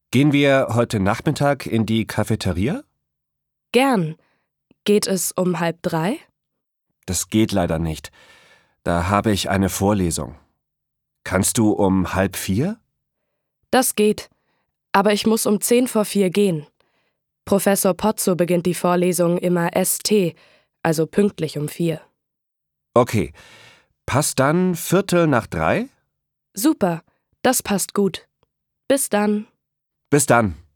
Gehen wir heute Nachmittag in die Cafeteria? Gern. Geht es um 2:30? Das geht leider nicht. Da habe ich eine Vorlesung. Kannst du um 3:30? Das geht. Aber ich muss um 3:10 gehen. Professor Pozzo beginnt die Vorlesung immer ST, also pünktlich um 4. Okay. Passt dann 2:45? Super, das passt gut. Bis dann. Bis dann.